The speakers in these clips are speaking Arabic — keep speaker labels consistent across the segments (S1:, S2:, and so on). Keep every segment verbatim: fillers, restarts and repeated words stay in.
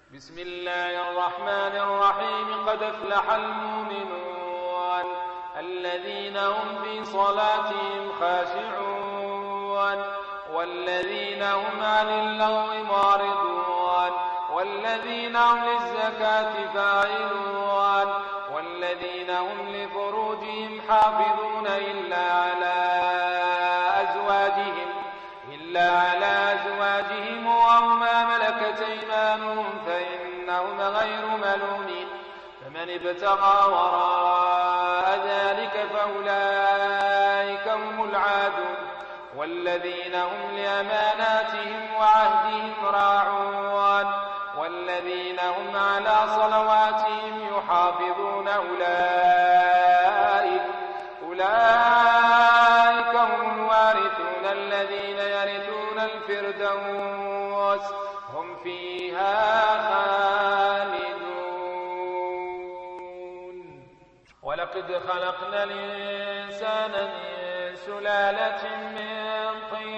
S1: بسم الله الرحمن الرحيم. قد أفلح المؤمنون الذين هم في صلاتهم خاشعون والذين هم عن اللغو معرضون والذين هم للزكاة فاعلون والذين هم لفروجهم حافظون إلا على أزواجهم إلا على أزواجهم أو ما ملكت أيمانهم فإنهم غير ملومين. فمن ابتغى وراء ذلك فأولئك هم العادون. والذين هم لأماناتهم وعهدهم راعون والذين هم على صلواتهم يحافظون أولئك أولئك هم الوارثون الذين يرثون الفردوس هم فيها خالدون. ولقد خلقنا الإنسان من سلالة من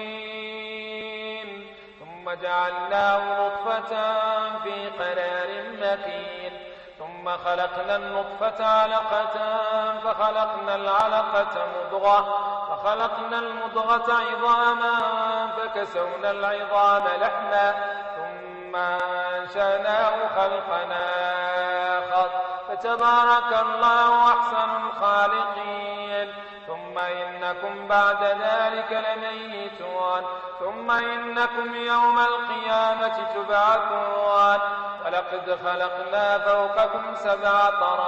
S1: طين ثم جعلناه نطفة في قرار مكين ثم خلقنا النطفة علقة فخلقنا العلقة مضغة فخلقنا المضغة عظاما فكسونا العظام لحما ثم أنشأناه خلقا آخر فتبارك الله أحسن الخالقين. ثم إنكم بعد ذلك لميتون ثم إنكم يوم القيامة تبعثون. ولقد خلقنا فوقكم سبع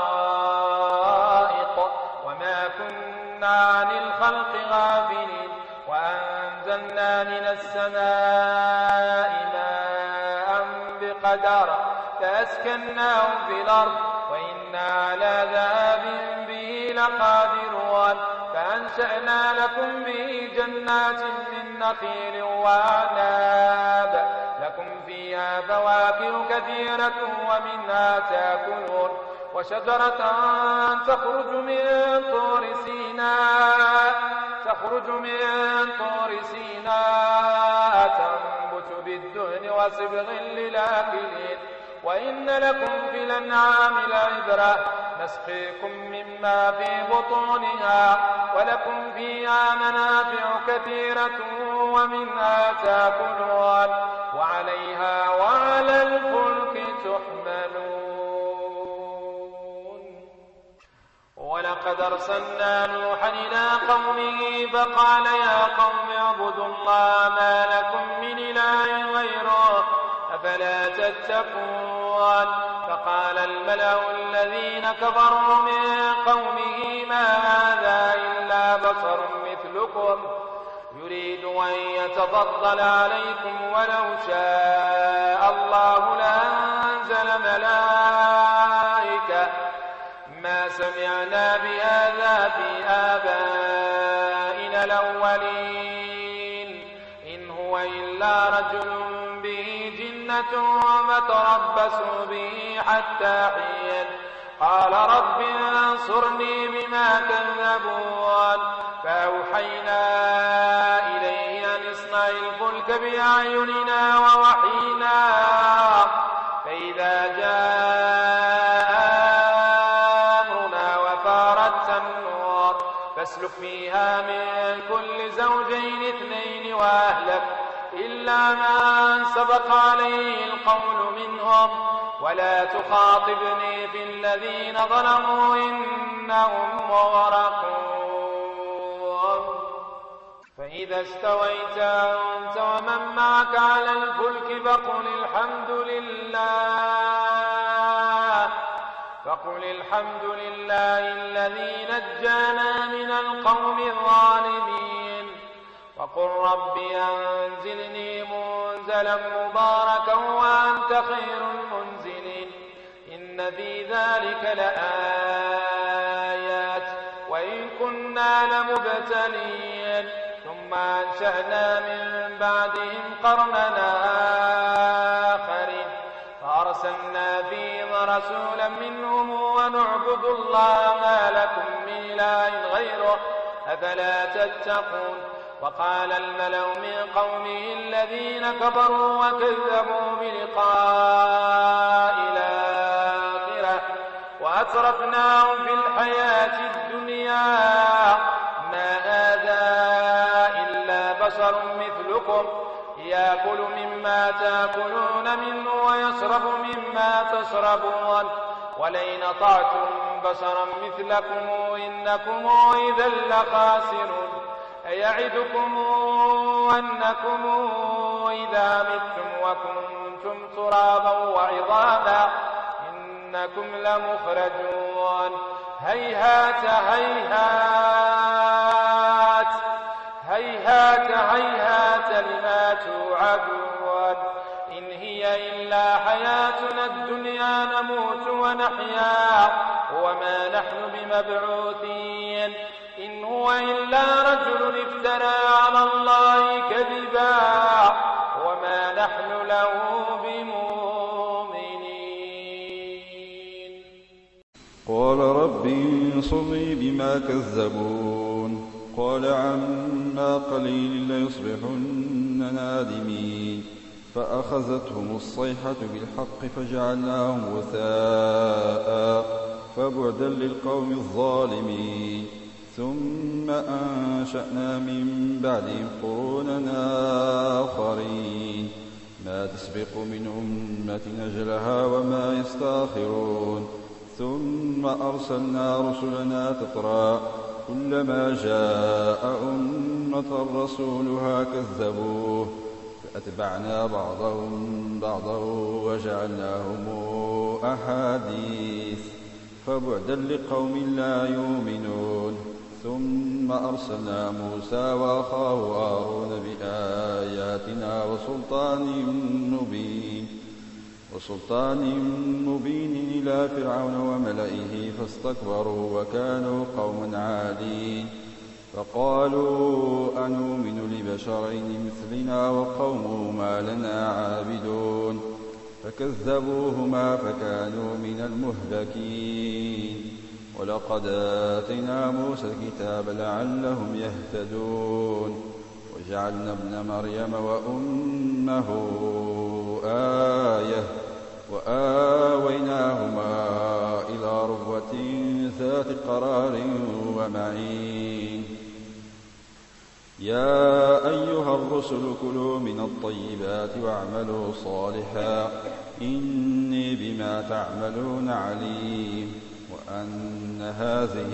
S1: طرائق وما كنا عن الخلق غافلين وأنزلنا من السماء ماء بقدر فأسكناه في الأرض وإنا على ذهاب به لقادرون. فأنشأنا لكم به جنات من نخيل وأعناب لكم فيها فواكه كثيرة ومنها تأكلون وشجرة تخرج من طور سيناء تخرج من طور سيناء تنبت بالدهن وصبغ للآكلين. وإن لكم في الأنعام لعبرة نسقيكم مما في بطونها ولكم فيها منافع كثيرة ومنها تأكلون وعليها وعلى الفلك تحملون. ولقد أرسلنا نوحا إلى قومه فقال يا قوم اعبدوا الله ما لكم من إله غيره أفلا تتقون. فقال الملأ الذين كفروا من قومه ما هذا إلا بشر مثلكم يريد أن يتفضل عليكم ولو شاء الله لأنزل ملائكة ما سمعنا بهذا في آبائنا الأولين إن هو إلا رجل به جنة وتربصوا به حتى حين. قال رب انصرني بما كذبون. فأوحينا إليه أن اصنع الفلك بأعيننا ووحينا فإذا جاء أمرنا وفارت النور فاسلك فيها من كل زوجين اثنين وأهلك إلا من سبق عليه القول منهم ولا تخاطبني في الذين ظلموا إنهم مغرقون. فإذا استويت أنت ومن معك على الفلك فقل الحمد لله فقل الحمد لله الذي نجانا من القوم الظالمين. وقل رب أنزلني منزلا مباركا وأنت خير المنزلين. إن في ذلك لآيات وإن كنا لمبتلين. ثم أنشأنا من بعدهم قرننا آخرين فأرسلنا فيهم رسولا منهم ونعبد الله ما لكم من إله غيره أفلا تتقون. وقال الملأ من قومه الذين كفروا وكذبوا بلقاء ومتعناهم في الحياة الدنيا ما هذا إلا بشر مثلكم يأكل مما تأكلون منه ويشرب مما تشربون ولئن أطعتم بشرا مثلكم إنكم إذا لخاسرون أيعدكم أنكم إذا متم وكنتم ترابا وعظاما إنكم لمخرجون هيهات هيهات هيهات هيهات لما توعدون إن هي إلا حياتنا الدنيا نموت ونحيا وما نحن بمبعوثين إن هو إلا رجل افترى على الله كذبا وما نحن له بمؤمنين.
S2: قال رب انصرني بما كذبون قال عما قليل ليصبحن نادمين فأخذتهم الصيحة بالحق فجعلناهم غثاء فبعدا للقوم الظالمين. ثم أنشأنا من بعدهم قرونا آخرين ما تسبق من أمة أجلها وما يستأخرون. ثم أرسلنا رسلنا تترى كلما جاء أمة رسولها كذبوه فأتبعنا بعضهم بعضا وجعلناهم أحاديث فبعدا لقوم لا يؤمنون. ثم أرسلنا موسى وأخاه هارون بآياتنا وسلطان مبين وسلطان مبين إلى فرعون وملئه فاستكبروا وكانوا قوما عادين. فقالوا أنؤمن لبشرين مثلنا وقومهما لنا عابدون فكذبوهما فكانوا من المهلكين. ولقد آتينا موسى الكتاب لعلهم يهتدون وجعلنا ابن مريم وأمه آية وآويناهما إلى ربوة ذات قرار ومعين. يا أيها الرسل كلوا من الطيبات واعملوا صالحا إني بما تعملون عليم. وأن هذه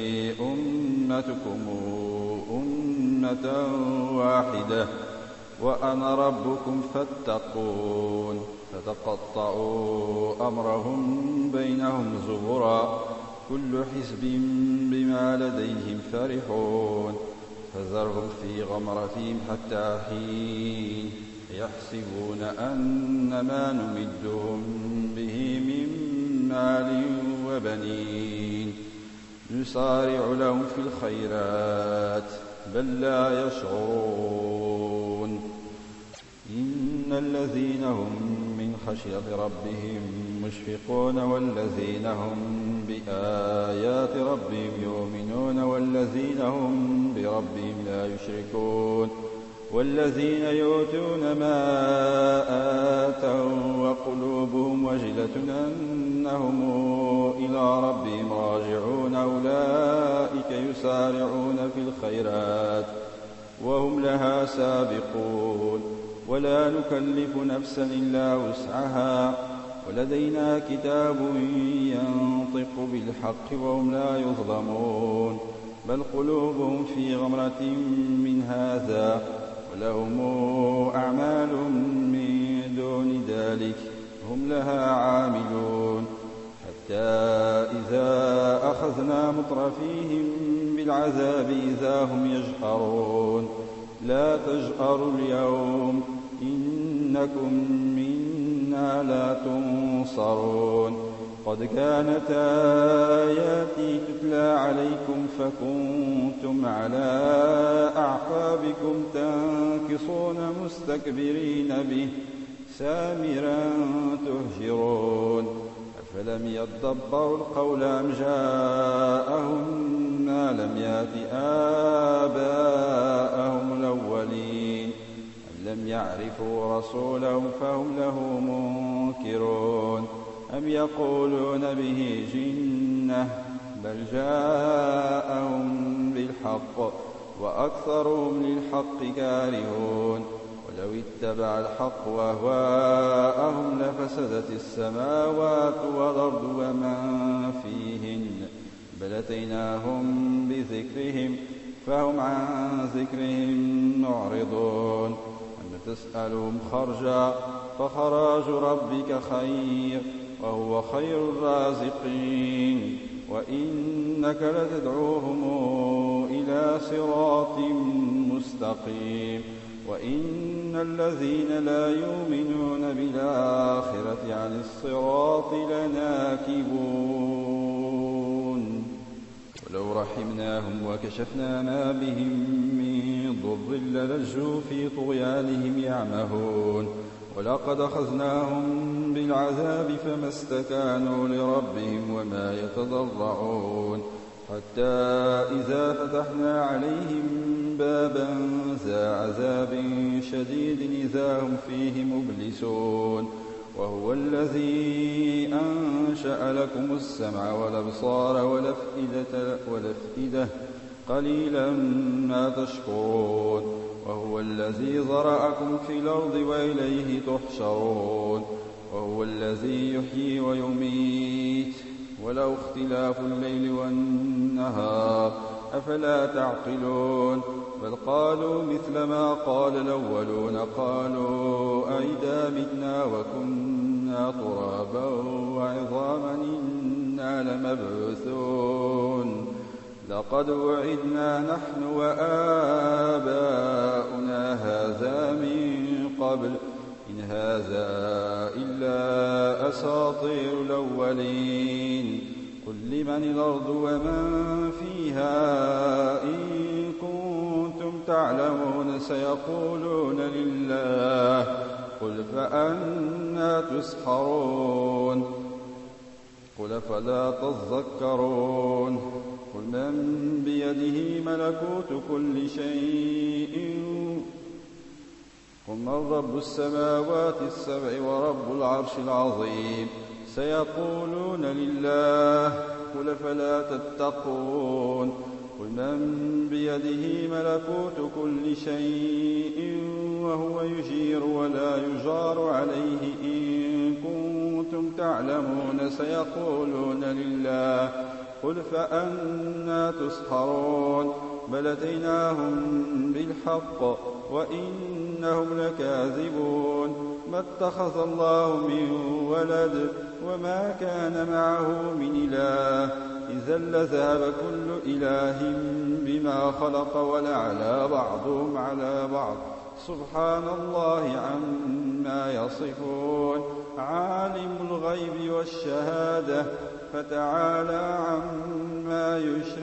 S2: أمتكم أمة واحدة وأنا ربكم فاتقون. فتقطعوا أمرهم بينهم زبرا كل حزب بما لديهم فرحون. فذرهم في غمرتهم حتى حين يحسبون أن ما نمدهم به من مال وبنين نسارع لهم في الخيرات بل لا يشعرون. إن الذين هم من خشية ربهم مشفقون والذين هم بآيات ربهم يؤمنون والذين هم بربهم لا يشركون. والذين يؤتون ما آتوا وقلوبهم وجلة أنهم إلى ربهم راجعون أولئك يسارعون في الخيرات وهم لها سابقون. ولا نكلف نفسا إلا وسعها ولدينا كتاب ينطق بالحق وهم لا يظلمون. بل قلوبهم في غمرة من هذا ولهم أعمال من دون ذلك هم لها عاملون. حتى إذا أخذنا مترفيهم بالعذاب إذا هم يجهرون. لا تجهروا اليوم إنكم منا لا تنصرون. قد كانت آياتي تتلى عليكم فكنتم على أعقابكم تنكصون مستكبرين به سامرا تهجرون. أفلم يدبروا القول أم جاءهم ما لم يأت آباءهم الأولين أم لم يعرفوا رسولهم فهم له منكرون أم يقولون به جنة الجنة بل جاءهم بالحق وأكثرهم للحق كارهون ولو اتبع الحق أهواءهم لفسدت السماوات والأرض ومن فيهن بل أتيناهم بذكرهم فهم عن ذكرهم معرضون أم تسألهم خرجا فخراج ربك خير وهو خير الرازقين وإنك لتدعوهم إلى صراط مستقيم وإن الذين لا يؤمنون بالآخرة عن الصراط لناكبون ولو رحمناهم وكشفنا ما بهم من ضر للجوا في طغيانهم يعمهون ولقد أخذناهم بالعذاب فما استكانوا لربهم وما يتضرعون حتى إذا فتحنا عليهم بابا ذا عذاب شديد إذا هم فيه مبلسون وهو الذي أنشأ لكم السمع والأبصار والأفئدة, والأفئدة قليلا ما تشكرون وهو الذي ذرأكم في الأرض وإليه تحشرون وهو الذي يحيي ويميت وله اختلاف الليل والنهار أفلا تعقلون بل قالوا مثل ما قال الأولون قالوا أئذا متنا وكنا ترابا وعظاما إنا لمبعوثون لقد وعدنا نحن وآباؤنا هذا من قبل إن هذا إلا أساطير الأولين قل لمن الأرض ومن فيها إن كنتم تعلمون سيقولون لله قل فأنى تسحرون قل فلا تذكرون قل من بيده ملكوت كل شيء قل من رب السماوات السبع ورب العرش العظيم سيقولون لله قل فلا تتقون قل من بيده ملكوت كل شيء وهو يجير ولا يجار عليه إن كنتم تعلمون سيقولون لله قل فأنى تسحرون بل أتيناهم بالحق وإنهم لكاذبون ما اتخذ الله من ولد وما كان معه من إله إذا لذهب كل إله بما خلق ولعلى بعضهم على بعض سبحان الله عما يصفون عالم الغيب والشهادة فتعالى عما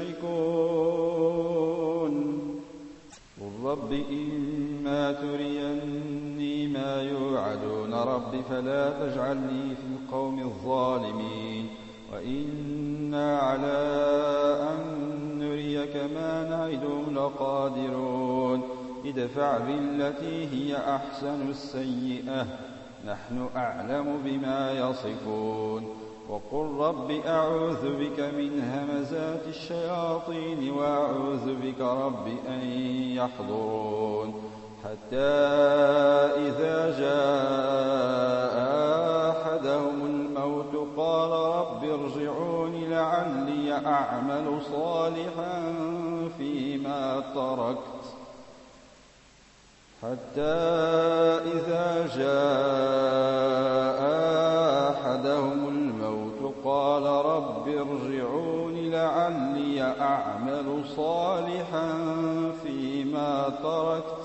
S2: يشركون قل رب إما تريني ما يوعدون رب فلا تجعلني في القوم الظالمين وإنا على أن نريك ما نعدهم لقادرون ادفع بالتي هي أحسن السيئة نحن أعلم بما يصفون وقل رب أعوذ بك من همزات الشياطين وأعوذ بك رب أن يحضرون حتى إذا جاء أحدهم الموت قال رب ارجعون لعلي أعمل صالحا فيما تركت حتى إذا جاء أحدهم الموت قال رب ارجعون لعلي أعمل صالحا فيما تركت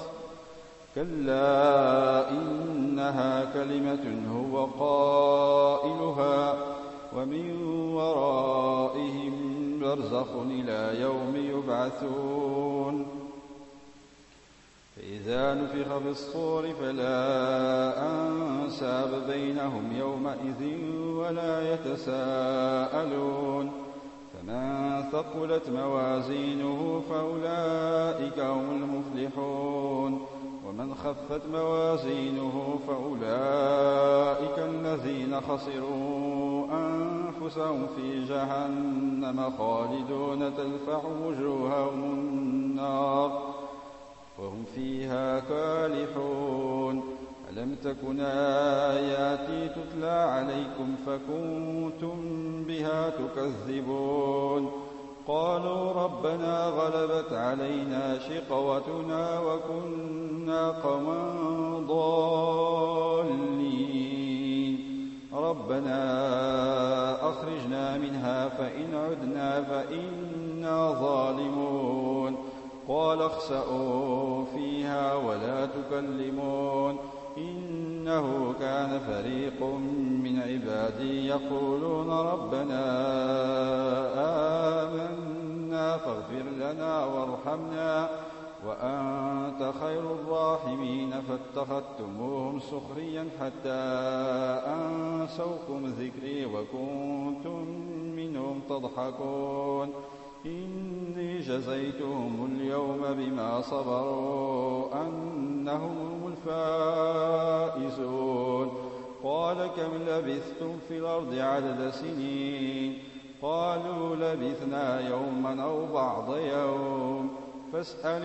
S2: كلا إنها كلمة هو قائلها ومن ورائهم برزخ إلى يوم يبعثون فإذا نفخ في الصور فلا أنساب بينهم يومئذ ولا يتساءلون فمن ثقلت موازينه فأولئك هم المفلحون ومن خفت موازينه فأولئك الذين خسروا أنفسهم في جهنم خالدون تلفح وجوههم النار وهم فيها كالحون. ألم تكن آياتي تتلى عليكم فكنتم بها تكذبون؟ قالوا ربنا غلبت علينا شقوتنا وكنا قوما ضالين ربنا أخرجنا منها فإن عدنا فإنا ظالمون. قال اخسئوا فيها ولا تكلمون إنه كان فريق من عبادي يقولون ربنا آمنا فاغفر لنا وارحمنا وأنت خير الراحمين. فاتخذتموهم سخريا حتى أنسوكم ذكري وكنتم منهم تضحكون. إني جزيتهم اليوم بما صبروا أنهم هم الفائزون. قال كم لبثتم في الأرض عدد سنين؟ قالوا لبثنا يوما أو بعض يوم فاسأل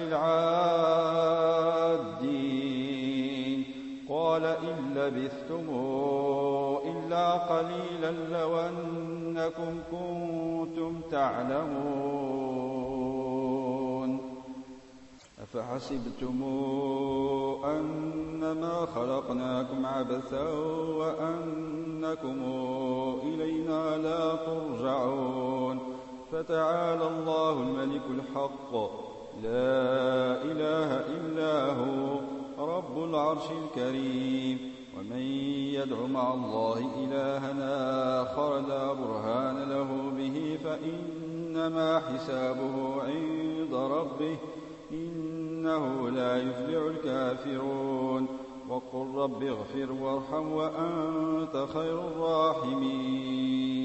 S2: العادين. قال إن لبثتم إلا قليلا لو أنكم كنتم تعلمون. أفحسبتم أنما خلقناكم عبثا وأنكم إلينا لا ترجعون؟ فتعالى الله الملك الحق لا إله إلا هو رب العرش الكريم. ومن يدع مع الله إلهنا آخر لا برهان له به فإنما حسابه عند ربه إنه لا يفلح الكافرون. وقل رب اغفر وارحم وأنت خير الراحمين.